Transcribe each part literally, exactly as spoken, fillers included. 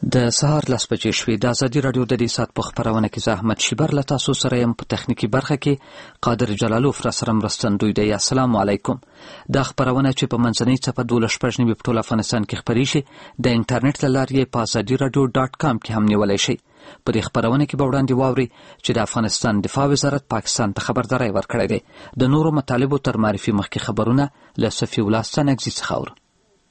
د سهار لس بجې شوې. د ازادي راډیو د دې ساعت په خپرونه کې زه احمد شیبر له تاسو سره یم. په تخنیکي برخه کې قادر جلالوف را سره مرستندوی دی. السلام علیکم. دا خپرونه چې په منځنۍ څپه دولس شپږ نوي په ټول افغانستان کې خپرې شي د انټرنیټ له لارې په ازادي راډیو ډاټ کام کې هم نیولی شي. په دې خپرونه کې به وړاندې واوري چې د افغانستان دفاع وزارت پاکستان ته خبرداری ورکړی دی. د نورو مطالبو تر معرفي مخکې خبرونه له صفي الله ستانکزي څخه اورو.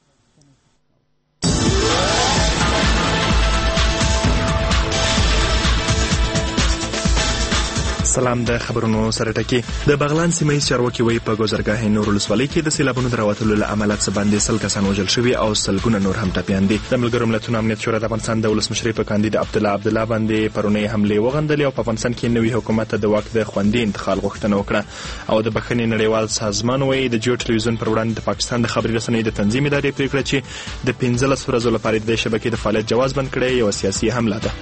سلام. د خبرونو سره ټکی. د بغلان سیمه چارواکي وایي په ګذرګاه نور ولسوالۍ کې د سیلابونو د راوتلو له امله څه باندې سل کسان وژل شوي او سلګونه نور هم ټپیان دي. د ملګرو ملتونو امنیت شورا د افغانستان د ولسمشر په کاندید عبدالله عبدالله باندې پرونی حمله وغندلې او په افغانستان کې نوي حکومت د واک د خوندي انتقال غوښتنه وکړه. او د بخښنې نړیوال سازمان وایي د جیو ټلویزیون پر وړاندې د پاکستان د خبري رسنیو د تنظیم ادارې پریکړه چې د پنځلس ورځو لپاره د شبکې د فعالیت جواز بند کړي یو سیاسي حمله ده.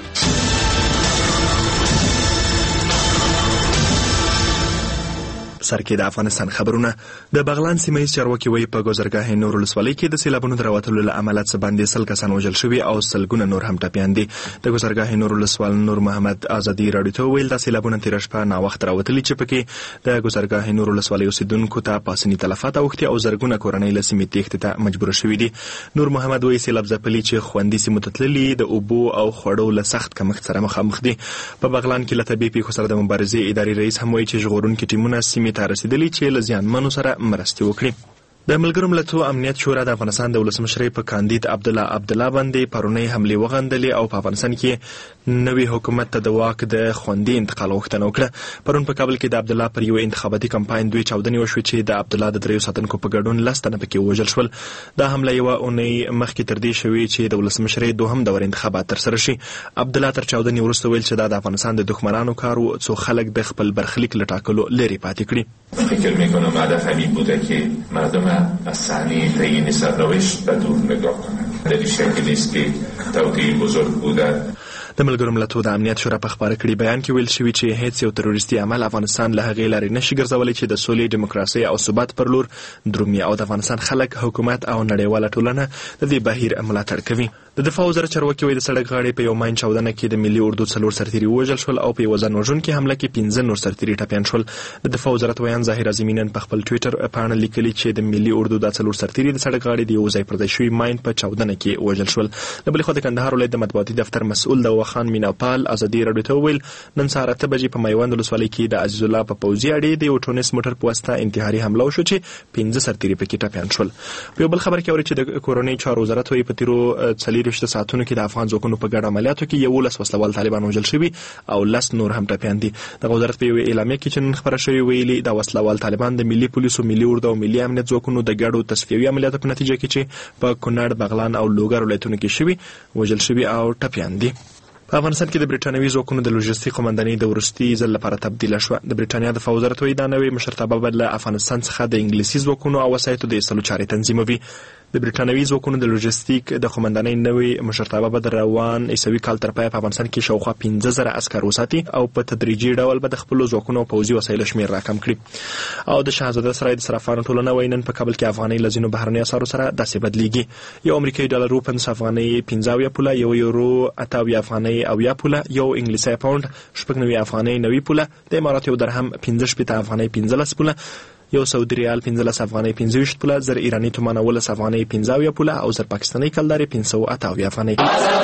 سرکې د افغانستان خبرونه. د بغلان سیمه چارواکي وایي په ګذرګاه نور ولسوالۍ کې د سیلابونو د راوتلو له امله څه باندې سل کسان وژل شوي او سلګونه نور هم ټپیان دي. د ګذرګاه نور ولسوال نور محمد ازادي راډیو ته ویل د سیلابونو تیر شپه ناوخت راوتلي چې پکې د ګذرګاه نور ولسوالۍ اوسیدونکو ته پاسني تلفات اوښتي او زرګونه کورنۍ له سیمې تېښتې ته مجبور شوي دي. نور محمد وایي سیلاب ځپلي چې خوندي سیمو ته تللي د اوبو او خوړو له سخت کمښت سره مخامخ دي. په بغلان کې له طبیعي پیښو سره د مبارزې ادارې رئیس هم وایي چې ژغورونکي ټیمونه سیمې ته رسیدلي چې له زیانمنو سره مرستې وکړي. د ملګرو ملتونو امنیت شورا د افغانستان د ولسمشر په کاندید عبدالله عبدالله باندې پرونی حمله وغندلې او په افغانستان کې نوي حکومت ته د واک د خوندي انتقال غوښتنه وکړه. پرون په کابل کې د عبدالله پر یو انتخاباتي کمپاین دوی چاودنې وشوې چې د عبدالله د دریو ساتونکو په ګډون لس تنه پکې وژل شول. دا حمله یوه اونۍ مخکې تر دې شوې چې د ولسمشر دوهم دور انتخابات ترسره شي. عبدالله تر چاودنې وروسته ویل چې دا د افغانستان د دښمنانو کار و څو خلک د خپل برخلیک له ټاکلو لرې پاتې کړي. فکر میکنم هدف همین بوده که مردم از صحنه تعیین سرنوشت به دور نگاه کنند. در این شکل است که توطئه بزرگ بوده. د ملګرو ملتونو د امنیت شورا په خبره کړي بیان کې ویل شوي چې هیڅ یو تروریستي عمل افغانستان له هغې لارې نشي ګرځولی چې د سولې، ډیموکراسۍ او ثبات پر لور درومي او د افغانستان خلک، حکومت او نړیواله ټولنه د دې بهیر ملاتړ کوي. د دفاع وزارت چارواکي وایي د سړک غاړې په یو ماین چاودنه کې د ملي اردو څلور سرتیري ووژل شول او په یوه ځان وژونکې حمله کې پنځه نور سرتیري ټپیان شول. د دفاع وزارت ویان ظاهر اعظمي نن په خپل ټویټر پاڼه لیکلي چې د ملي اردو دا څلور سرتیري د سړک غاړې د یو ځای پر ځای شوي ماین په چاودنه کې وژل شول. د بلې خوا د کندهار ولایت د مطبوعاتي دفتر مسؤل د وخان میناپال ازادي راډیو ته وویل نن سهار اته بجې په میوند ولسوالۍ کې د عزیز الله په پوځي اډې د یو ټونس موټر په واسطه انتحاري حمله وشو چې پنځه سرتیري پکې ټپیان شول. په یو بل خبر کې اوري چې د کورنۍ چارو وزارت وایي په تیرو څلېرویشت ساعتونو کې د افغان ځواکونو په ګډ عملیاتو کې یولس وسلوال طالبان وژل شوي او لس نور هم ټپیان دي. دغه وزارت په یوې اعلامیه کې چې نن خپره شوې ویلي دا وسلوال طالبان د ملي پولیسو، ملي اردو او ملي امنیت ځواکونو د ګډو تصفیوي عملیاتو په نتیجه کې چې په کونړ، بغلان او لوګر ولایتونو کې شوي وژل شوي او ټپیان دي. په افغانستان کې د برټانوي ځواکونو د لوژستیک قومندانۍ د وروستي ځل لپاره تبدیله شوه. د برټانیا دفاع وزارت وایي دا نوې مشرتابه به له افغانستان څخه د انګلیسي ځواکونو او وسایطو د ایستلو چارې تنظیموي. د برټانوي ځواکونو د لوژستیک د قومندانۍ نوې مشرتابه به د روان عیسوي کال تر پایه په افغانستان کې شاوخوا پنځه زره عسکر وساتي او په تدریجي ډول به د خپلو ځواکونو او پوځي وسایلو شمېر راکم کړي. او د شاهزاده سرای د صرافانو ټولنه وایي نن په کابل کې افغانۍ له ځینو بهرنیو اسعارو سره داسې بدلیږي. یو امریکایي ډالر اووه پنځوس افغانۍ پنځه اویا پوله، یو یورو اته اویا افغانۍ اویا پوله، یو انګلیسي پاونډ شپږ نوي افغانۍ نوي پوله، د امارات یو درهم پنځه شپېته افغانۍ پنځلس پوله، یو سعودي ریال پنځلس افغانۍ پنځه ویشت پوله، زر ایراني تومان اوولس افغانۍ پنځه اویا پوله او زر پاکستاني کلدارې پنځه سوه اته اویا افغانۍ.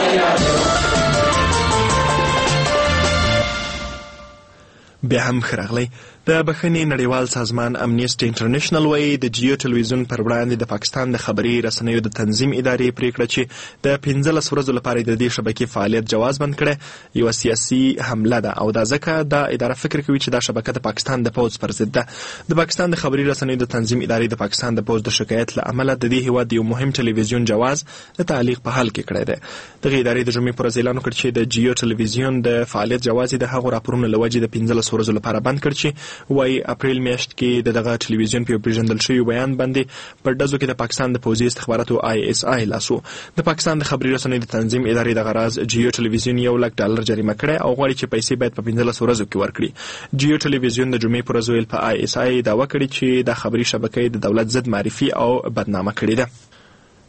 بیا هم ښه راغلی. د بخښنې نړیوال سازمان امنیسټي انټرنیشنل وایي د جیو ټلویزیون پر وړاندې د پاکستان د خبري رسنیو د تنظیم ادارې پریکړه چې د پنځلس ورځو لپاره د دې شبکې فعالیت جواز بند کړي یوه سیاسي حمله ده او دا ځکه دا اداره فکر کوي چې دا شبکه د پاکستان د پوځ پر ضد ده. د پاکستان د خبري رسنیو د تنظیم ادارې د پاکستان د پوځ د شکایت له امله د دې هیواد یو مهم ټلویزیون جواز د تعلیق په حال کې کړی دی. دغه ادارې د جمعې پر ورځ اعلان وکړ چې د جیو ټلویزیون د فعالیت جواز د هغو راپورونو له وجې د پنځلس ورځو لپاره بند کړ چې وایي اپریل میاشت کې د دغه ټلویزیون په پیژندل شوی بیان باندې په ډزو کې د پاکستان د پوځي استخباراتو آی اس آی لاسو. د پاکستان د خبري رسنیو د تنظیم ادارې د غراز جیو ټلویزیون یو لک ډالر جریمه کړی او غواړي چې پیسې باید په پنځلس ورځو کې ورکړي. جیو ټلویزیون د جمعې پر ورځ ویل په آی اس آی دعوا کړې چې د خبري شبکې د دولت ضد معرفي او بدنامه کړې ده.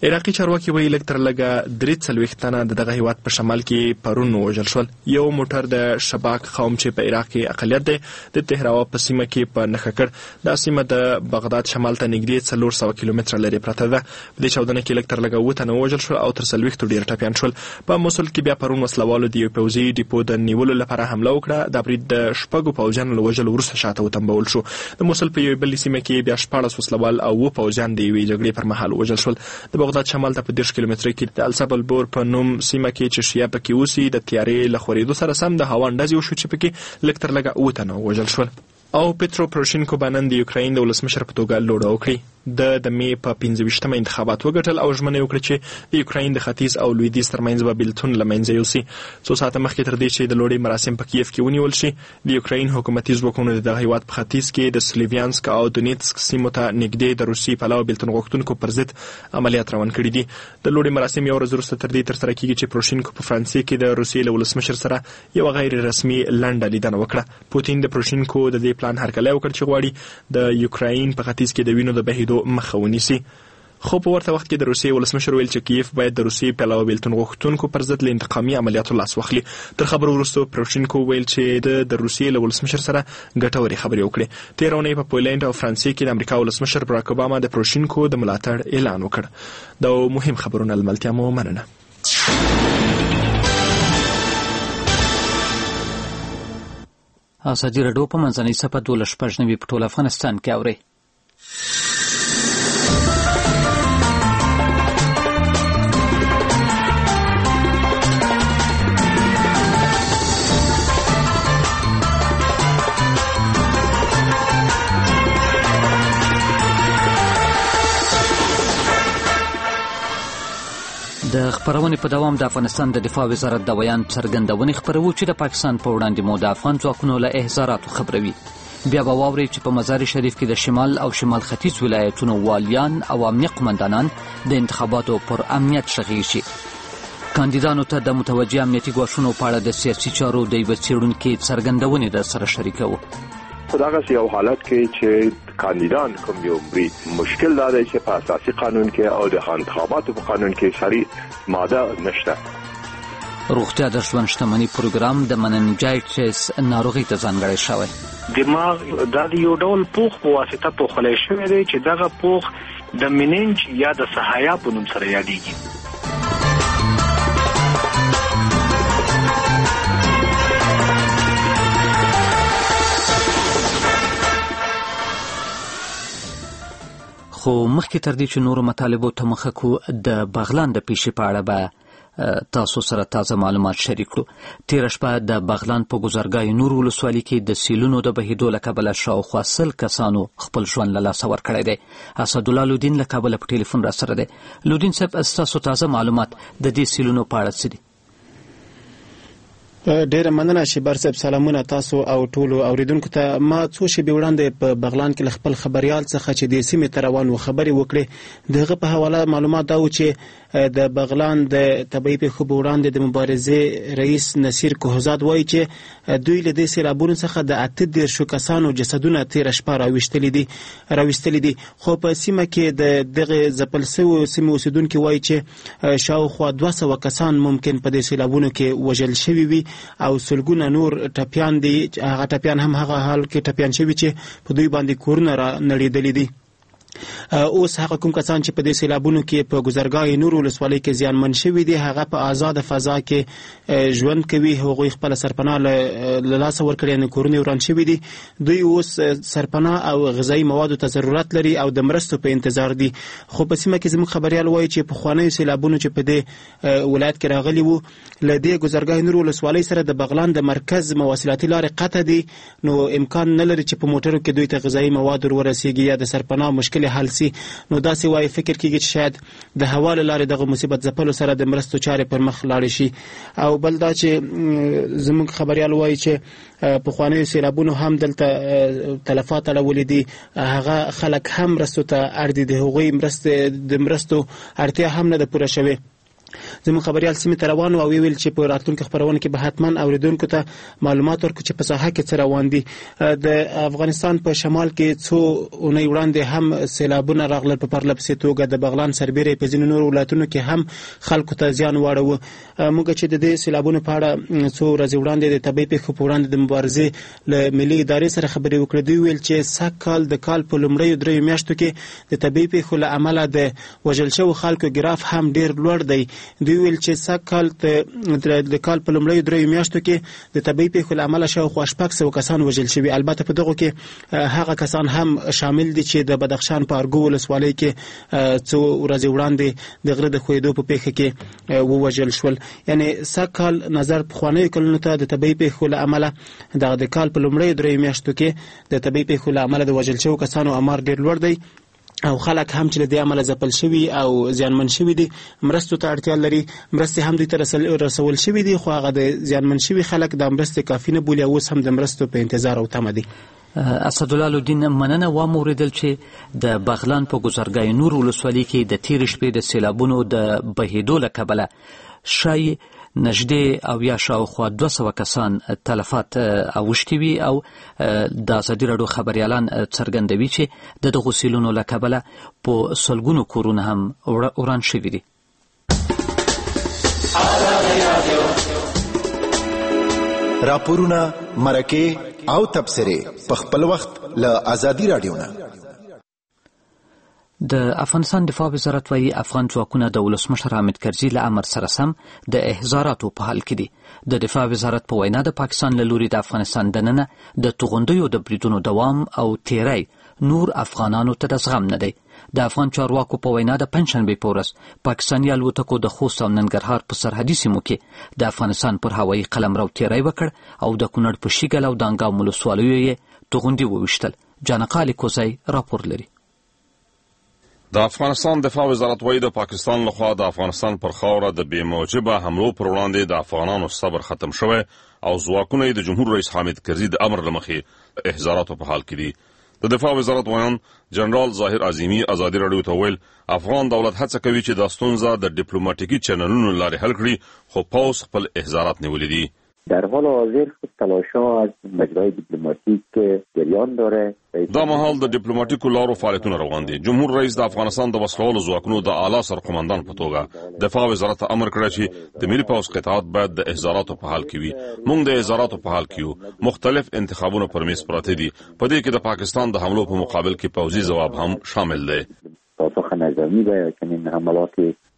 عراقي چارواکي وایي لږ تر لږه درې څلوېښت تنه د دغه هیواد په شمال کې پرون ووژل شول. یو موټر د شباک قوم چې په عراق کې اقلیت دی د تهراوا په سیمه کې په نښه کړ. دا سیمه د بغداد شمال ته نږدې څلور سوه کیلومتره لرې پرته ده. په دې چاودنه کې لږ تر لږه اووه تنه ووژل شول او تر څلوېښتو ډېر ټپیان شول. په موسل کې بیا پرون وسلوالو د یو پوځي ډیپو د نیولو لپاره حمله وکړه. دا برید د شپږو پوځیانو له وژلو وروسته شاته وتمبول شو. د موسل په یوې بلې سیمه کې بیا شپاړس وسلوال او اووه پوځیان د یوې جګړې پر مهال وژل شول. د بغداد شمال ته په دېرش کیلومتره کې د السبلبور په نوم سیمه کې چې شیعه پکې اوسي د تیارې له خورېدو سره سم د هوا اندازې وشو چې پکې لږ تر لږه اووه تنه وژل شول. او پترو پروشینکو به نن د یوکراین د ولسمشر په توګه لوړه وکړي. د د مې په پنځه ویشتمه انتخابات وګټل او ژمنه وکړه چې د یوکراین د ختیځ او لویدیځ ترمنځ به بېلتون له منځه یوسي. څو ساعته مخکې تر دې چې د لوړې مراسم په کیف کې ونیول شي، د یوکراین حکومتي ځواکونو د دغه هیواد په ختیځ کې د سلیویانسک او دونیتسک سیمو ته نږدې د روسي پلوه بېلتون غوښتونکو پر ضد عملیات روان کړي دي. د لوړې مراسم یو ورځ وروسته تر دې ترسره کېږي چې پروشینکو په فرانسې کې د روسیې له ولسمشر سره یوه غیر رسمي لنډه لیدنه وکړه. پوتین د پروشینکو د دې پلان هرکلی وکړ چې غواړي د یوکراین په ختیځ کې د وینو د بهېدو مخه ونیسي. خو په ورته وخت کې د روسیې ولسمشر ویل چې کیف باید د روسیې پلوه بېلتون غوښتونکو پر ضد له انتقامي عملیاتو لاس واخلي. تر خبرو وروسته پروشینکو ویل چې د د روسیې له ولسمشر سره ګټورې خبرې وکړي. تېره اونۍ په پولینډ او فرانسې کې د امریکا ولسمشر باراک اوباما د پروشینکو د ملاتړ اعلان وکړ. دا مهم خبرونه له ملتیا مو مننه. ازادي راډیو په منځنۍ صفحه دولس شپږ نوي په ټول افغانستان کې اوري. د خبرونې په دوام د افغانستان د دفاع وزارت د بیان څرګندونې خبرو چې د پاکستان په وړاندې مو د افغان ځواکونو له احضاراتو خبروي. بیا به واورئ چې په مزار شریف کې د شمال او شمال ختیځ ولایتونو والیان او امنیه قمندانان د انتخاباتو پر امنیت غږیږي شي. کاندیدانو ته د متوجه امنیتي ګواښونو په اړه د سیاسي چارو د یوه څېړونکي څرګندونې در سره شریکوو. په دغه یو حالت کې چې کاندیدان کوم یو بری مشکل دا دی چې په اساسي قانون کې او د انتخاباتو په قانون کې شرعي ماده نشته. روغتیا د ژوند شتمنۍ پروګرام د مننجایټس ناروغۍ ته ځانګړی شوی. دماغ د یو ډول پوښ په واسطه پوښلی شوی دی چې دغه پوښ د مننج یا د سهایا په نوم سره یادېږي. خو مخکې تر دې چې نورو مطالبو ته مخه کړو، د بغلان د پیښې په اړه به تاسو سره تازه معلومات شریک کړو. تېره شپه د بغلان په ګذرګاه نور ولسوالۍ کې د سیلونو د بهېدو له کبله شاوخوا سل کسانو خپل ژوند له لاسه ورکړی دی. اسدالله لودین له کابله په ټلیفون را سره دی. لودین صاحب، ستاسو تازه معلومات د دې سیلونو په اړه څه دي؟ ډیره مننه شیبر صاحب. سلامونه تاسو او ټولو اوریدونکو ته. ما څو شېبې وړاندې په بغلان کې خپل خبريال څخه چې د سیمې ته روان و خبرې وکړې. دغه په حواله معلومات دا و چې د بغلان د طبيعي پیښو وړاندې د مبارزې رئیس نصیر کوهزاد وایي چې دوی له دې سیلابونو څخه د اته دېرشو کسانو جسدونه تېره شپه راویستلي دي راویستلي دي خو په سیمه کې د دغه ځپل شویو سیمې اوسېدونکي وایي چې شاوخوا دوه سوه کسان ممکن په دې سیلابونو کې وژل شوي وي او سلګونه نور ټپیان دي. هغه ټپیان هم هغه حال کې ټپیان شوي چې په دوی باندې کورونه را نړېدلي دي. اوس هغه کوم کسان چې په دې سیلابونو کې په ګذرګاه نور ولسوالۍ کې زیانمن شوي دي، هغه په آزاد فضا کې ژوند کوي. هغوی خپل سرپناه له لاسه ورکړي، نه کورونه وران شوي دي. دوی اوس سرپناه او غذایي موادو ته ضرورت لري او د مرستو په انتظار دي. خو په سیمه کې زموږ خبريال وایي چې په خوانیو سیلابونو چې په دې ولایت کې راغلي وو، له دې ګذرګاه نور ولسوالۍ سره د بغلان د مرکز مواصلاتي لارې قطع دي، نو امکان نه لري چې په موټرو کې دوی ته غذایي مواد ورسیږي یا د سرپناه مشکل حل سي. نو داسې وایي فکر کېږي چې شاید د هوا له لارې دغه مصیبت ځپلو سره د مرستو چارې پر مخ لاړې شي. او بل دا چې زموږ خبريال وایي چې پخوانیو سیلابونو هم دلته تلفات اړولي دي، هغه خلک هم مرستو ته اړ دي، د هغوی مرستې د مرستو اړتیا هم نه ده پوره شوې. زموږ خبريال سیمې ته روان او ویل چې په راتلونکو خبرونه کې به حتما اوریدونکو ته معلومات ورکړي چې په ساحه کې څه روان دي. د افغانستان په شمال کې څو اونۍ وړاندې هم سیلابونه راغلل په پرله پسې توګه د بغلان سربېره په ځینو نورو ولایتونو کې هم خلکو ته زیان واړوه. موږ چې د دې سیلابونو په اړه څو ورځې وړاندې د طبي پیښو په وړاندې د مبارزې له ملي ادارې سره خبرې وکړې. دوی ویل چې سږ کال د کال په لومړیو دریو میاشتو کې د طبي پیښو له امله د وژل شوو خلکو ګراف هم ډیر لوړ دی. دوی ویل چې سږ کال د کال په لومړیو دریو میاشتو کې د طبي پیښو له امله شاوخوا شپږ سوه کسان وژل شوي. البته په دغو کې هغه کسان هم شامل دي چې د بدخشان په ارګو ولسوالۍ کې څو ورځې وړاندې د غره د ښویېدو په پیښه کې ووژل شول. یعنی سږ کال نظر پخوانیو کلونو ته د طبي پیښو له امله دغه د کال په لومړیو دریو میاشتو کې د طبي پیښو له امله د وژل شوو کسانو امار ډیر لوړ دی او خلک هم چې د عمل ځپل شوی او زیانمن شوی دي مرستو ته اړتیا لري. مرستې هم دوی ته رسول شوی دي خو هغه د زیانمن شوی خلک د مرستې کافي نه بولي او اوس هم د مرستو په انتظار او تمه دي. اسدالله الدین مننه و موریدل چې د بغلان په گذرګاه نور ولسوالۍ کې د تیر شپې د سیلابونو د بهیدو له کبله شای نږدې او یا شاوخوا دوه سوه کسان تلفات اوښتي وي او د ازادي راډیو خبریالان څرګندوي چې د دغو سیلونو له کبله په سلګونو کورونه هم وران شوي دي. راپورونه، مرکې او تبصرې په خپل وخت له ازادي راډیو نه. د افغانستان دفاع وزارت وايي افغان ځواکونه د ولسمشر حامد کرزي له امر سره سم د احزاراتو په حال کې دي. د دفاع وزارت په وینا د پاکستان له لوري د افغانستان دننه د توغندیو د بریدونو دوام او تیری نور افغانانو ته د زغم نه دی. د افغان چارواکو په وینا د پنځشنبې په ورځ پاکستاني الوتکو د خوست او ننګرهار په سرحدي سیمو کې د افغانستان پر هوایي قلمرو تیری وکړ او د کونړ په شیګل او دانګام ولسوالیو یې توغندي وویشتل. جانقالي کوزی راپور لري. د افغانستان دفاع وزارت وايي د پاکستان لخوا د افغانستان پر خاوره د بې موجبه حملو پر وړاندې د افغانانو صبر ختم شوی او ځواکونه د جمهور رئیس حامد کرزي د امر له مخې احزاراتو په حال کې دي. د دفاع وزارت ویان جنرال ظاهر عظیمی ازادي راډیو ته ویل افغان دولت هڅه کوي چې د ستونزه د ډیپلوماټیکي چینلونو لارې حل کړي خو پوز خپل احزارات نیولې دي. در حال حاضر تلاش‌ها از مجرای دیپلماتیک جریان داره. دا مهال د ډیپلوماټیکو لارو فعالیتونه روان دي. جمهور رئیس د افغانستان د وسلوالو ځواکونو د اعلی سرقومندان په توګه دفاع وزارت ته امر کړی چې د ملي پوځ قطعات باید د احزاراتو په حال کې وي. موږ د احزاراتو په حال کې یو. مختلف انتخابونه پر میز پراته دي. په دې کې د پاکستان د حملو په مقابل کې پوځي ځواب هم شامل دی. پاسخ نظامی به چنین حملات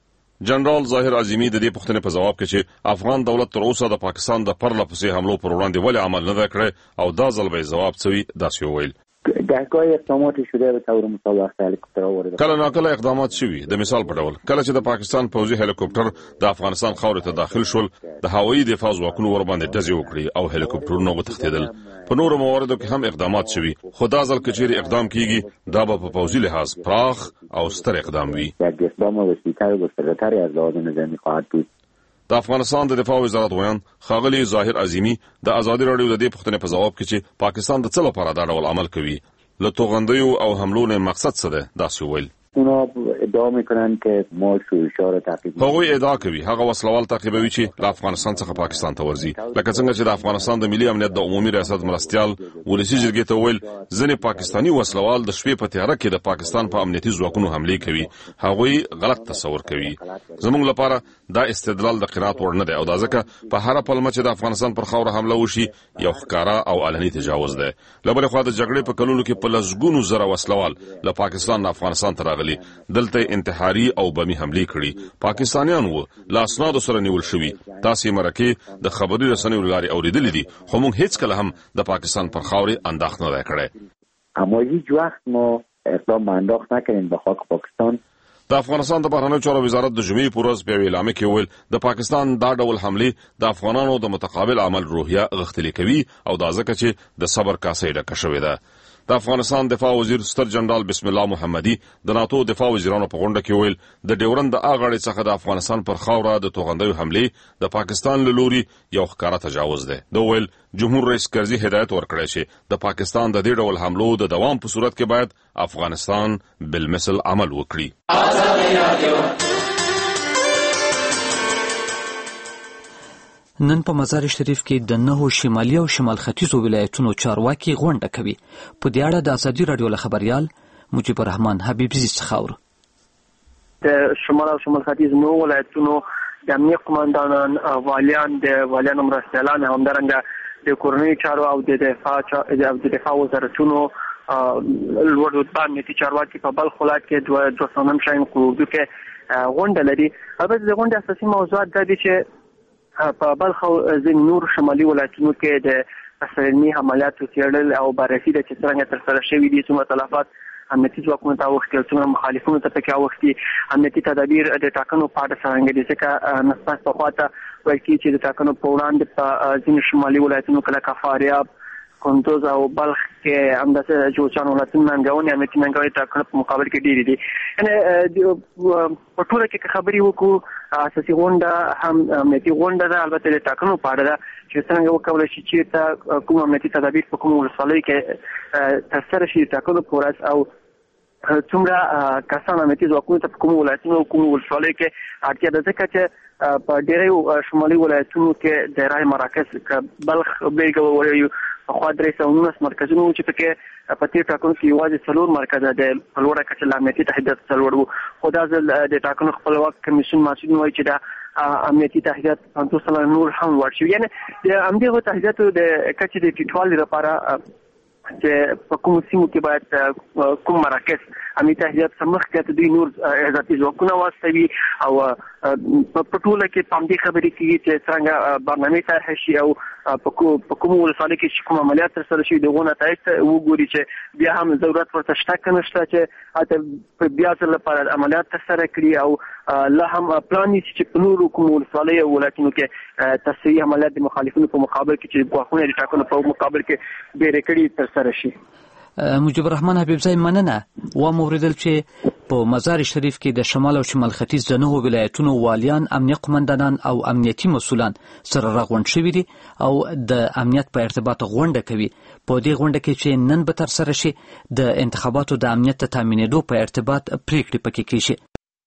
جنرال ظاهر عظیمی د دې پوښتنې په جواب کې چې افغان دولت تر اوسه د پاکستان د پرله پسې حملو پر وړاندې ولې عمل نه کړی او دا ځل به جواب څوي داسې وویل. گهگاه اقدامات شده به طور مسابقه هلیکوپترها وارد کله ناکله اقدامات شوي. د مثال په ډول کله چې د پاکستان پوځي هلیکوپټر د افغانستان خاورې ته داخل شول د هوایي دفاع ځواکونو ور باندې ډزې وکړي او هلیکوپټرونه وتښتېدل. په نورو مواردو کې هم اقدامات شوي خو دا ځل که چیرې اقدام کیږي دا به په پوځي لحاظ پراخ او ستر اقدام وي. یک اقدام وسیع‌تر و گسترده‌تری از لحاظ نظامی خواهد بود. د افغانستان د دفاع وزارت ویان ښاغلي ظاهر عظیمی د ازادي راډیو د دې پوښتنې په جواب کې چې پاکستان د څه لپاره دا ډول عمل کوي له توغندیو او حملو نه مقصد څه ده داسې ویل. اونا ادعا میکنن که ما شورش‌ها را تعقیب هغوی ادعا کوي هغه وسلوال تعقیبوي چې له افغانستان څخه پاکستان ته ورځي. لکه څنګه چې د افغانستان د ملي امنیت د عمومي ریاست مرستیال ولسی جرګې ته ویل ځینې پاکستانی وسلوال د شپې په تیاره کې د پاکستان په امنیتي ځواکونو حملې کوي. هغوی غلط تصور کوي. زموږ لپاره دا استدلال د قناعت وړ نه دی او دا ځکه په هر پلمه چې د افغانستان پر خاوره حمله وشي یو ښکارا او علني تجاوز دی. له بلې خوا د جګړې په کلونو کې په لسګونو زره وسلوال له پاکستان نه افغانستان ته راغلي دلته انتحاري او بمي حملې کړي. پاکستانیان وو له اسنادو سره نیول شوي. تاسې مرکې د خبري رسنیو لارې اورېدلې دي خو موږ هیڅ کله هم د پاکستان پر خاورې انداخت نه دی کړی. اما هیڅ وخت ما اقدام به انداخت نکردیم به خاک پاکستان. د افغانستان د بهرنیو چارو وزارت د جمعې په ورځ په یوې اعلامیه کې وویل د پاکستان دا ډول حملې د افغانانو د متقابل عمل روحیه غښتلې کوي او دا ځکه چې د صبر کاسه ډکه شوې ده. د افغانستان دفاع وزیر ستر جنرال بسم الله محمدي د ناتو دفاع وزیرانو په غونډه کې ویل د ډیورند د اغاړې څخه د افغانستان پر خاوره د توغندیو حملې د پاکستان له لوري یو ښکارا تجاوز دی. د ویل جمهور رئیس کرزي هدایت ورکړی چې د پاکستان د دې ډول حملو د دوام په صورت کې باید افغانستان بالمثل عمل وکړي. نن په مزار شریف کې د نهو شمالي او شمال ختیځو ولایتونو چارواکي غونډه کوي. په دې اړه د ازادي راډیو له خبريال مجيب الرحمن حبیبزي څخه اورو. د شمال او شمال ختیځ نو ولایتونو د امنیت قوماندانان، والیان، د والیانو مرستیالان، همدارنګه د کورنۍ چارو او د دفاع د دفاع وزارتونو لوړ رتبه امنیتي چارواکي په بلخ ولایت کې دوه دوه سوه شاین قوردو کې غونډه لري. البته د غونډې اساسي موضوعات دا دي چې په بلخ او ځینې نور شمالي ولایتونو کې د اسرائیلي عملیاتو څېړل او بررسي د چې څرنګه ترسره شوي دي، څومره تلفات امنیتي ځواکونو ته اوښتي او څومره مخالفینو ته پکې اوښتي، امنیتي تدابیر د ټاکنو په اړه څرنګه دي. ځکه نسبت پخوا ته ویل کېږي چې د ټاکنو په وړاندې په ځینو شمالي ولایتونو کې لکه فاریاب، کندوز او بلخ کې همداسې جوزجان ولایتونو ننګونې امنیتي ننګونې ټاکنو په مقابل کې ډېرې دي. یعنې په ټوله کې که خبرې وکړو، اساسي غونډه هم امنیتي غونډه ده، البته د ټاکنو په اړه ده چې څنګه وکولی شي چېرته کوم امنیتي تدابیر په کومو ولسوالیو کې ترسره شي د ټاکنو په ورځ، او څومره کسان امنیتي ځواکونو ته په کومو ولایتونو او کومو ولسوالیو کې اړتیا ده. ځکه چې په ډېرو شمالي ولایتونو کې د رای مراکز که بلخ بېلګه ووایو پخوا درې سوه نولس مرکزونه وو چې پکې په تېر ټاکنو کې یوازې څلور مرکزه د په لوړه کچه له امنیتي تهدیداتو څخه لوړ وو. خو دا ځل د ټاکنو خپلواک کمیسیون مسؤلین وایي چې دا امنیتي تهدیدات پنځوس سلنه نور هم لوړ شوي. یعنې د همدغو تهدیداتو د کچې د ټیټوالي لپاره چې په کومو سیمو کې باید کوم مراکز امنیتي تهدیدات څخه مخکې دوی نور اضافي ځواکونه واستوي، او په ټوله کې په همدې خبرې کېږي چې څرنګه برنامې طرح شي او په کومو ولسوالیو کې چې کوم عملیات ترسره شوي د هغو نتایج ته وګوري چې بیا هم ضرورت ورته شته که نه شته چې هلته بیا ځل لپاره عملیات ترسره کړي، او لا هم پلان نیسي چې په نورو کومو ولسوالیو او ولایتونو کې تصحیحي عملیات د مخالفینو په مقابل کې چې ګواښونه د ټاکنو په مقابل کې ډېرې کړي ترسره شي. مجيب الرحمن حبیبزی مننه. و موریدل چې په مزار شریف کې د شمال او شمال ختیځ د نهو ولایتونو والیان، امنیت قوماندانان او امنیتي مسؤلان سره راغونډ شوي دي او د امنیت په ارتباط غونډه کوي. په دې غونډه کې چې نن به ترسره شي د انتخاباتو د امنیت ته تامینېدو په ارتباط پریکړې پکې کېږي.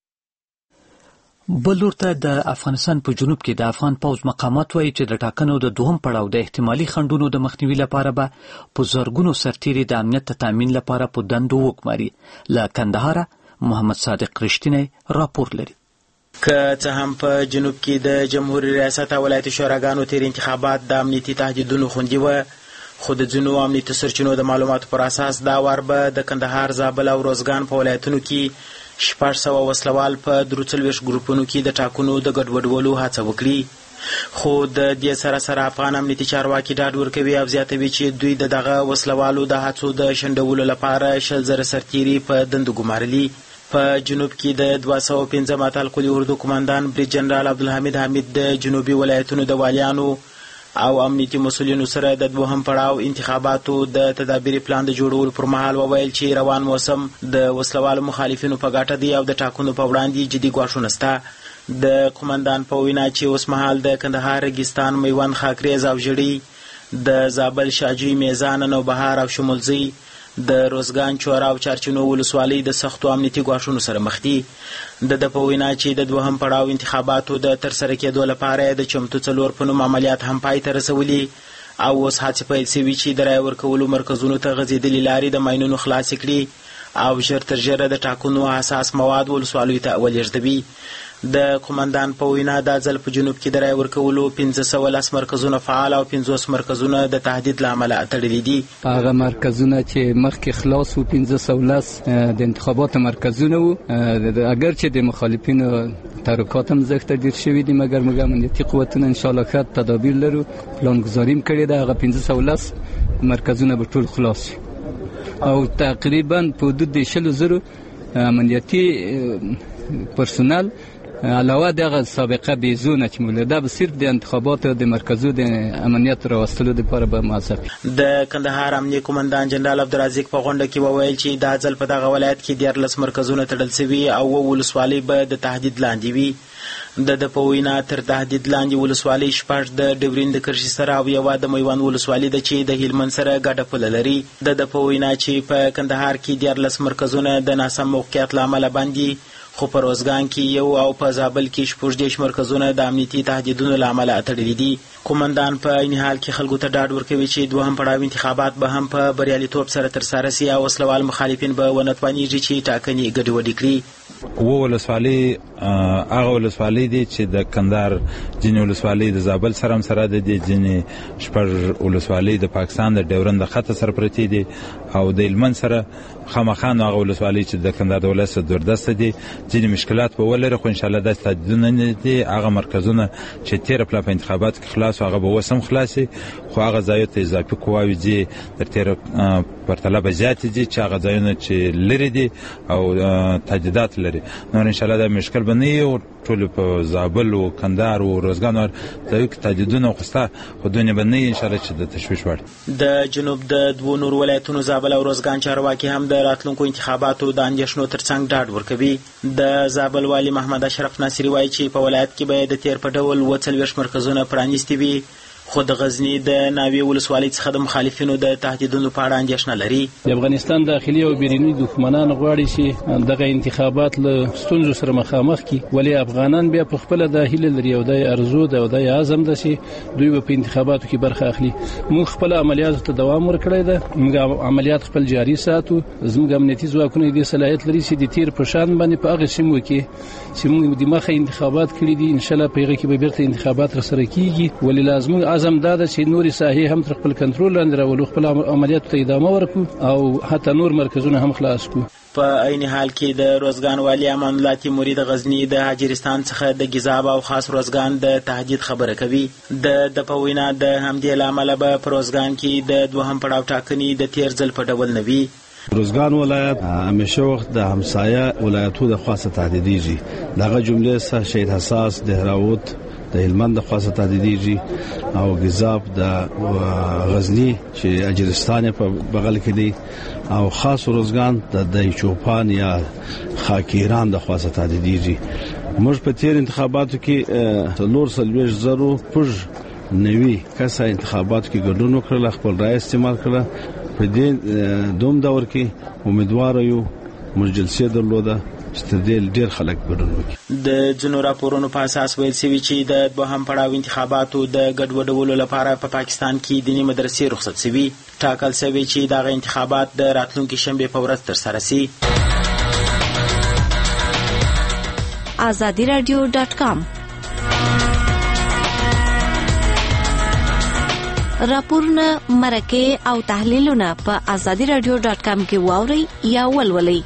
بل ورته د افغانستان په جنوب کې د افغان پوځ مقامات وایي چې د ټاکنو د دوهم پړاو د احتمالي خنډونو د مخنیوي لپاره به په زرګونو سرتیري د امنیت ته تامین لپاره په دندو وګماري. له کندهاره محمد صادق رښتینی راپور لري. که څه هم په جنوب کې د جمهوریت ریاست او ولایتي شوراګانو تیر انتخابات د امنیتي تهدیدونو خوندي وه، خو د ځینو امنیتي سرچینو د معلوماتو پر اساس دا وار به د کندهار، زابل او روزګان په ولایتونو کې شپږ سوه وسلوال په درې څلوېښت ګروپونو کې د ټاکنو د ګډوډولو هڅه وکړي. خو د دې سره سره افغان امنیتي چارواکي ډاډ ورکوي او زیاتوي چې دوی د دغه وسلوالو د هڅو د شنډولو لپاره شل زره سرتیري په دندو ګمارلي. په جنوب کې د دوه سوه پنځم اتل قلي اردو قماندان برید جنرال عبدالحمید حمید د جنوبي ولایتونو د والیانو او امنیتي مسؤلینو سره د دوهم پړاو انتخاباتو د تدابیري پلان د جوړولو پر مهال وویل چې روان موسم د وسلوالو مخالفینو په ګټه دی او د ټاکنو په وړاندې جدي ګواښونه شته. د قماندان په وینا چې اوس مهال د کندهار، ریګستان، میوند، خاکریز او ژړۍ، د زابل، شاجوی، میزان، نوبهار او شمولزی، د روزګان، چوره او چارچینو ولسوالۍ د سختو امنیتي ګواښونو سره مخ دي. د ده په وینا چې د دوهم پړاو انتخاباتو د ترسره کېدو لپاره د چمتو څلور په نوم عملیات هم پای ته رسولي او اوس هڅې پیل شوي چې د رایې ورکولو مرکزونو ته غځېدلې لارې د ماینونو خلاصې کړي او ژر تر ژره د ټاکنو حساس مواد ولسوالیو ته ولېږدوي. د قماندان په وینا دا ځل په جنوب کې د رایې ورکولو پنځه سوه لس مرکزونه فعال او پنځوس مرکزونه د تهدید له امله تړلي دي. هغه مرکزونه چې مخکې خلاص وو پنځه سوه لس د انتخاباتو مرکزونه وو، اگر چې د مخالفینو تحرکات هم زښته ډېر شوي دي، مګر موږ امنیتي قوتونه انشاءالله ښه تدابیر لرو، پلانګذاري هم کړې ده. هغه پنځه سوه لس مرکزونه به ټول خلاص او تقریبا په حدود د شلو زرو امنیتي پرسونل علاوه دغه سابقه بیزونه چې موږ دا به صرف د انتخاباتو د مرکزو د امنیت راوستلو لپاره به موثق. د کندهار امنیه قومندان جنرال عبدالرزاق په غونډه کې وویل چې دا ځل په دغه ولایت کې دیارلس مرکزونه تړل شوي او اووه ولسوالۍ به د تهدید لاندې وي. د ده په وینا تر تهدید لاندې ولسوالۍ شپږ د ډیورین د کرښې سره او یوه د میوند ولسوالۍ ده چې د هلمند سره ګډه پوله لري. د ده په وینا چې په کندهار کې دیارلس مرکزونه د ناسم موقعیت له امله بند دي، خو په روزګان کې یو او په زابل کې شپږ دېرش مرکزونه د امنیتي تهدیدونو له امله تړلي دي. قومندان په عین حال کې خلکو ته ډاډ ورکوي چې دوهم پړاو انتخابات به هم په بریالیتوب سره ترسره سي او وسلوال مخالفین به ونه توانیږي چې ټاکنې ګډوډې کړي. و ولسوالۍ هغه ولسوالۍ دي چې د کندهار ځینې ولسوالۍ د زابل سره هم سره دي، ځینې شپږ ولسوالۍ د پاکستان د ډیورند د خط سره پرتې دي او د هلمند سره خامخا هغه ولسوالۍ چې د کندهار د ولایت دوردسته دي ځینې مشکلات به ولري، خو انشاءالله داسې تهدیدونه نه دي. هغه مرکزونه چې تېره پله په انتخاباتو کې خلاص هغه به اوس هم خلاصي، خو هغه ځایو ته اضافي قواوې ځي تر تېره پرتله به زیاتې دي چې هغه ځایونه چې لرې دي او تهدیدات لري. نو انشاءالله دا مشکل به نه وي او ټول په زابل او کندهار او روزګان ځایو کې تهدیدونه خوسته خودونه به نه وي انشاءالله چې د تشویش وړ. د جنوب د دوو نور ولایتونو زابل او روزګان چارواکي هم د راتلونکو انتخاباتو د اندېښنو ترڅنګ ډاډ ورکوي. د زابل والي محمد اشرف ناصري وایي چې په ولایت کې به د تیر په ډول اووه څلوېښت مرکزونه پرانیستي وي، خو د غزنی د ناوې ولسوالۍ څخه د مخالفینو د تهدیدونو په اړه اندېښنه لري. د افغانستان داخلي او بیروني دښمنان غواړي چې دغه انتخابات له ستونزو سره مخامخ کړي، ولې افغانان بیا په خپله دا هیله لري او دا ارزو ده او دا عزم ده چې دوی به په انتخاباتو کې برخه اخلي. موږ خپل عملیاتو ته دوام ورکړی ده، موږ عملیات خپل جاري ساتو. زموږ امنیتي ځواکونه دې صلاحیت لري چې د تیر په شان باندې په هغه سیمو کې چې موږ د مخه انتخابات کړي دي انشاءالله په هغه کې به بیرته انتخابات رسره کیږي. ولې لازم عزم دا ده چې نورې ساحې هم تر خپل کنټرول لاندې راولو، خپل عملیاتو ته ادامه ورکړو او حتی نور مرکزونه هم خلاص کړو. په عین حال کې د روزګان والي امان الله تیموري د غزنی د حاجرستان څخه د ګیزاب او خاص روزګان د تهدید خبره کوي. د د په وینا د همدې له امله به په روزګان کې د دوهم پړاو ټاکنې د تیر ځل په ډول نه وي. روزګان ولایت همیشه وخت د همسایه ولایتونو د خاصه تهدیدیږي. دغه جمله سه شهید حساس دهراوت د هلمند د خاصه تهدیدیږي او ګیزاب د غزنی چې اجرستان په بغل کې دی او خاص روزګان د دایچوپان یا خاکیران د خاصه تهدیدیږي. موږ په تیر انتخاباتو کې لور سلويش زرو پج نوي کسه انتخاباتو کې ګډون وکړل، خپل رائے استعمال کړل. په دې دوم دور کې امیدوار یو موږ جلسه درلوده چې ډېر خلک ګډون وکړي. د ځینو راپورونو په اساس ویل شوي چې د دوهم پړاو انتخاباتو د ګډوډولو لپاره په پاکستان کې دیني مدرسې رخصت شوي. ټاکل شوي چې دغه انتخابات د راتلونکي شنبې په ورځ ترسره شي. آزادی رادیو ډاټ کام راپورونه، مرکې او تحلیلونه په آزادی رادیو ډاټ کام کې واورئ یا ولولئ.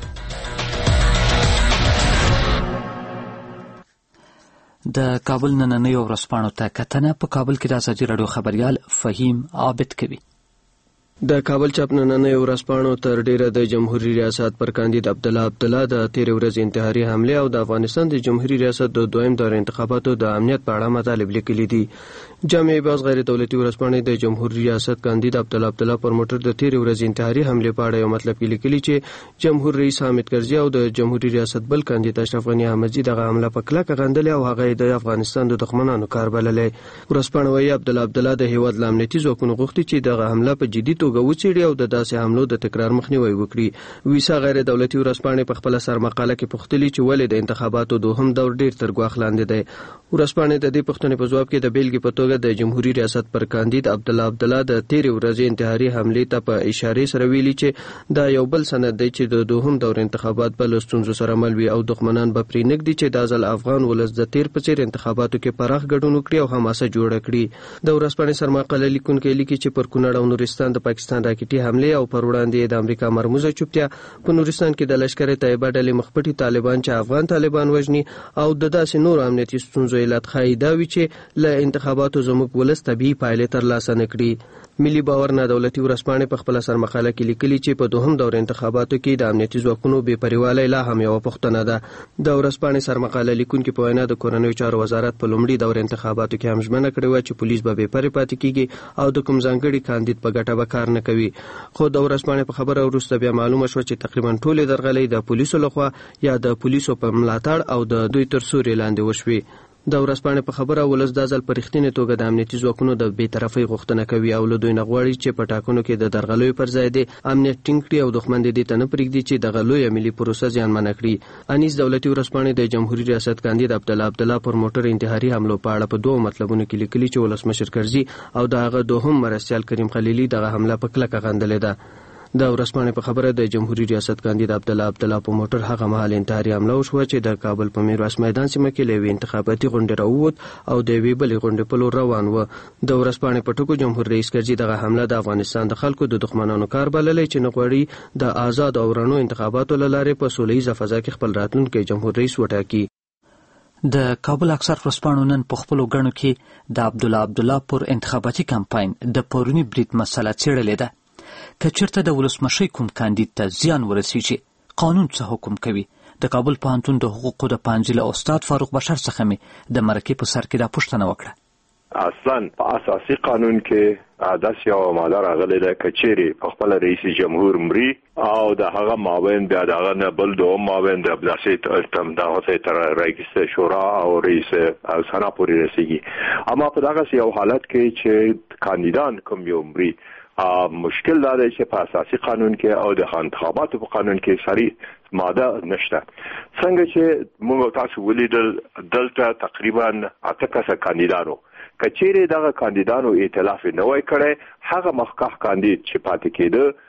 د کابل نننیو ورځپاڼو ته کتنه په کابل کې د آزادي راډیو خبريال فهیم عابد کوي. د کابل چاپ نننۍ ورځپاڼو تر ډیره د جمهوریت ریاست پر کاندید عبدالله عبدالله د تیر ورځ انتحاري حمله او د افغانستان د جمهوریت ریاست د دویم دور انتخاباتو د امنیت په اړه مطالب لیکلي دي. جامعه باز غیر دولتي ورځپاڼې د جمهوریت ریاست کاندید عبدالله عبدالله پر موټر د تیر ورځ انتحاري حمله په اړه یو مطلب کې لیکلي چې جمهور رئیس حامد کرزي او د جمهوریت ریاست بل کاندید اشرف غنی احمدزي دغه حمله په کلکه غندلې او هغه د افغانستان د دښمنانو کار بللې. ورځپاڼه وايي عبدالله عبدالله د هیواد د امنیتي ځواکونو غوښتي چې دغه حمله په جدي توګه وڅېړي او د داسې حملو د تکرار مخنیوي وکړي. ویسا غیر دولتي ورځپاڼې په خپل سر مقاله کې پوښتلي چې ولې د انتخاباتو دوهم دور ډیر تر ګواښ لاندې دی. ورځپاڼې د دې پوښتنې په ځواب کې د بیلګې په توګه د جمهوریت ریاست پر کاندید عبدالله عبدالله د تیر ورځې انتحاري حملې ته په اشاره سره ویلي چې دا یو بل سند دی چې د دوهم دور انتخابات په لستونزو سره مل وي او دښمنان به پرې نږدي چې د ځل افغان ولس د تیر په څیر انتخاباتو کې پراخ ګډون وکړي او حماسه جوړه کړي. د ورځپاڼې سر مقاله لیکونکي لیکي چې پر کونړ او نورستان د پاکستان راکټي حمله او پر وړاندې د امریکا مرموزه چوپتیا، په نورستان کې د لشکره طیبه ډلې مخپټي طالبان چې افغان طالبان وژني او د داسې نور امنیتي ستونزو علت ښایي دا وي چې له انتخاباتو زموږ ولس طبیعي پایلې ترلاسه نه کړي. ملي باور نه دولتي ورځپاڼې په خپل سر مقاله کې لیکلي چې په دوهم دور انتخاباتو کې د امنیتي ځواکونو بې پریواله لا هم یو پوښتنه ده. د ورځپاڼې سر مقاله لیکونکي په وینا د کورنیو چارو وزارت په لومړي دور انتخاباتو کې هم ژمنه کړې وه چې پولیس به بې پرې پاتې کیږي او د کوم ځانګړي کاندید په ګټه به کار نه کوي. خو د ورځپاڼې په خبره وروسته بیا معلومه شوه چې تقریبا ټولې درغلۍ د پولیسو لخوا یا د پولیسو په ملاتړ او د دوی تر سوري لاندې وشوې. د ورځپاڼې په خبره ولس د ځل په رښتینې توګه د امنیتي ځواکونو د بېطرفۍ غوښتنه کوي او له دوی نه غواړي چې په ټاکنو کې د درغلیو پر ځای د امنیت ټینګ کړي او دښمن دې ته نه پرېږدي چې دغه لویه ملي پروسه زیانمنه کړي. انیس دولتي ورځپاڼې د جمهوریت ریاست کاندید عبدالله عبدالله پر موټر انتحاري حملو په اړه په دوه مطلبونو کې لیکلي چې ولسمشر کرزي او د هغه دوهم مرستیال کریم خلیلي دغه حمله په کلکه غندلې ده. د ورځپاڼې په خبره د جمهوریت ریاست کاندید عبدالله عبدالله په موټر هغه مهال انتحاري حمله وشوه چې د کابل په میرویس میدان سیمه کې له یوې انتخاباتي غونډې راووت او د یوې بلې غونډې په لور روان و. د ورځپاڼې په ټکو جمهور رئیس کرزي دغه حمله د افغانستان د خلکو د دښمنانو کار بللی چې نه غواړي د آزاد او رڼو انتخاباتو له لارې په سوله ییزه فضا کې خپل راتلونکی جمهور رئیس وټاکي. د کابل اکثر ورځپاڼو نن په خپلو ګڼو کې د عبدالله عبدالله پر انتخاباتي کمپاین د پروني برید مسله څېړلې ده. که چېرته د ولسمشۍ کوم کاندید ته زیان ورسیږي قانون څه حکم کوي؟ د کابل پوهنتون د حقوقو د پوهنځي له استاد فاروق بشر څخه مې د مرکې په سر کې دا پوښتنه وکړه. اصلا په اساسي قانون کې داسې یوه ماده راغلې ده که چیرې په خپله رئیس جمهور مري او د هغه مابین بیا د هغه نه بل دوم مابین د داسې دغسې تر رئیس شورا او رئیس سنا پورې رسیږي. اما په دغسې یو حالت کې چې کاندیدان کوم یو مري مشکل دا دی چې په اساسي قانون کې او د انتخاباتو په قانون کې صریح ماده نشته. څنګه چې موږ تاسو ولیدل دلته تقریبا اته کسه کاندیدانو کچېره دغه کاندیدانو ائتلاف نه وای کړی هغه مخکښ کاندید چې پاتې کېده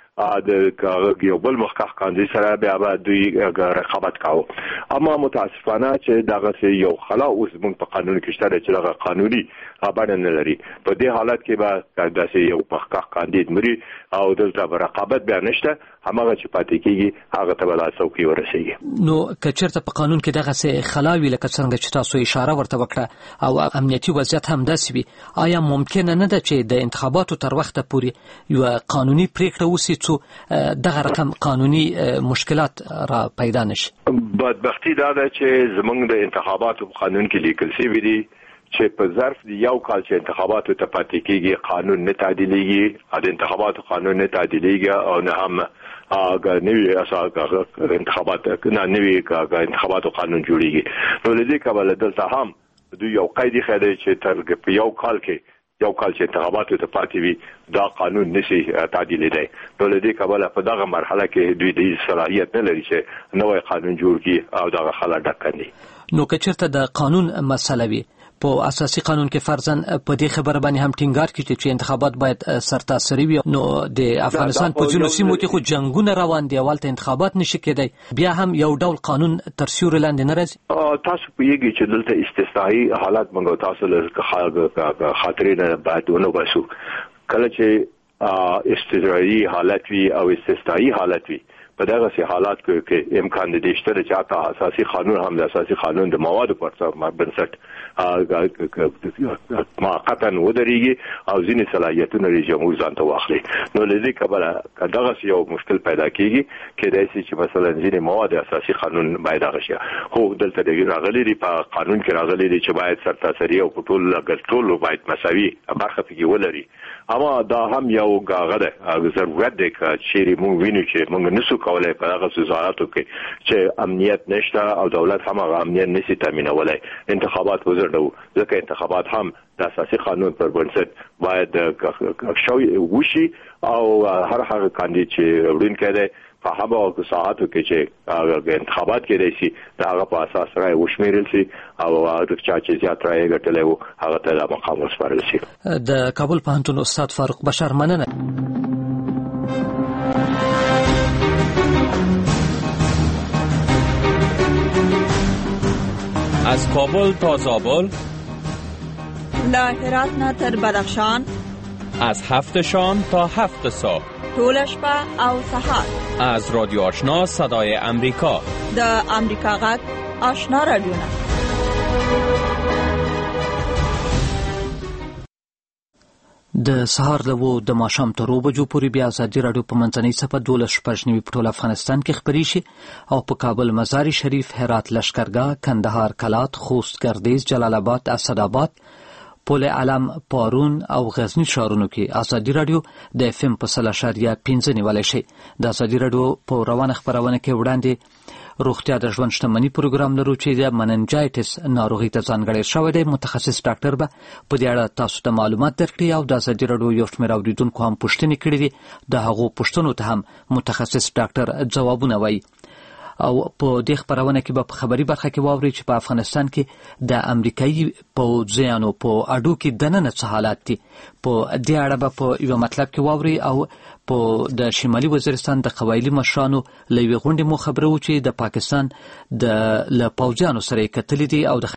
د یو بل مخکښ کاندید سره بیا به دوی رقابت کاوه. اما متاسفانه چې دغه یو خلا اوس موږ په قانون کې شته چې دغه قانوني بڼه نه لري. په دې حالت کې به داسې یو مخکښ کاندید مري او دلته به رقابت بیا نشته هماغه چې پاتې کېږي هغه ته به لا څوکۍ ورسېږي. نو که چېرته په قانون کې دغسې خلا وي لکه څرنګه چې تاسو اشاره ورته وکړه او امنیتي وضعیت هم داسې وي آیا ممکنه نه ده چې د انتخاباتو تر وخته پورې یوه قانوني پرېکړه وسي څو دغه رقم قانوني مشکلات را پیدا نشي؟ بدبختي دا ده چې زموږ د انتخاباتو په قانون کې لیکل شوي دي چې په ظرف د یو کال چې انتخاباتو ته پاتې کېږي قانون نه تعدیلېږي د انتخاباتو قانون نه تعدیلېږي او نه هم نوی اساس انتخابات نه نوی انتخاباتو قانون جوړیږي. نو لدې کبل دلته هم دوی یو قید خېده چې تر په یو کال کې یو کال چې انتخاباتو ته پاتې وي دا قانون نشي تعدیلېدای. نو لدې کبل په دغه مرحله کې دوی د صلاحیت نه لري چې نوی قانون جوړ کړي او دغه خلا ډک کړي. نو که چېرته د قانون مسله وي په اساسي قانون کې فرضاً په دې خبره باندې هم ټینګار کړي چې انتخابات باید سرتاسري وي نو د افغانستان په ځینو سیمو کې خو جنګونه روان دي اول ته انتخابات نشي کېدای بیا هم یو ډول قانون تر سیوري لاندې نه راځي. تاسو پوهیږئ چې دلته استثنایی حالات موږ تاسو له خاطرې نه باید ونه باسو. کله چې استثنایی حالت وي او استثنایی حالت وي په دغه سي حالات کې امکان دي چې چاته اساسي قانون هم د اساسي قانون د موادو پر اساس بنسټ موقتا ودرېږي او ځینې صلاحیتونه لري جمهور ځان ته واخلي. نو لدې کبله دغه یو مشکل پیدا کیږي کېدای شي چې مثلا ځینې مواد اساسي قانون باید هغه شي خو دلته د راغلي دی په قانون کې راغلي دی چې باید سرتاسري او ټول ټول باید مساوي برخه پکې ولري. اما دا هم یو غاغه ده ضرورت دی چې موږ وینو چې موږ نسو کولای په هغه وزارتو کې چې امنیت نشته او دولت هم هغه امنیت نشي تامینولای انتخابات وزرډو ځکه انتخابات هم د اساسي قانون پر بنسټ باید شوي وشي او هر هغه کاندید چې وړین کړي په هغه ساعتو کې چې انتخابات کېدای شي دا هغه په اساس راي وشمیرل شي او د چا چې زیات راي ګټلې وو هغه ته د مقام وسپارل شي. د کابل پوهنتون استاد فاروق بشر مننه. از کابل تا زابل، له هرات نه تر بدخشان، از هفت شام تا هفت صبح، ټول شپه او سهار، از رادیو آشنا صدای امریکا، د امریکا غږ آشنا رادیو نه. د سهار له د ماښام تر اوو بجو پورې بیا ازادي راډیو په منځنۍ صفحه دولس شپږ نوي په ټول افغانستان کې خپرې شي او په کابل مزار شریف، هرات لشکرګاه، کندهار کلات، خوست ګردیز، جلال آباد، اسداباد، پل علم، پارون او غزنی ښارونو کې ازادي راډیو د اف ام په سل اشاریه پنځه نیولی شي. د ازادي راډیو په روانه خپرونه کې وړاندې روغتیا د ژوند شتمنۍ پروګرام لرو چې د مننجایټس ناروغي ته ځانګړی شوی دی. متخصص ډاکټر به په دې اړه تاسو ته معلومات درکړي او د ازادي راډیو یو شمېر اوریدونکو هم پوښتنې کړې دي. د هغو پوښتنو ته هم متخصص ډاکټر ځوابونه وایي. او په دې خبرونه کې به په خبري برخه کې واوري چې په افغانستان کې د امریکایي پوځیانو په اډو کې دننه څه حالات دي. په دې اړه به په یو مطلب کې واوري او په د شمالي وزیرستان د قبایلي مشرانو له یوې غونډې مو خبرو چې د پاکستان د له پوځیانو سره یې کتلې دي او د